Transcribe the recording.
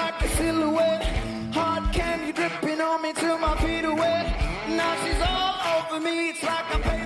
like a silhouette. Hard candy dripping on me till my feet are wet. Now she's all over me, it's like I'm